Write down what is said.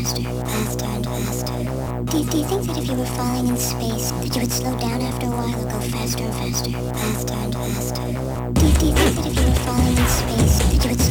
faster, faster and faster. Do you think that if you were falling in space, that you would slow down after a while or go faster and faster, faster and faster? Do you think that if you were falling in space, that you would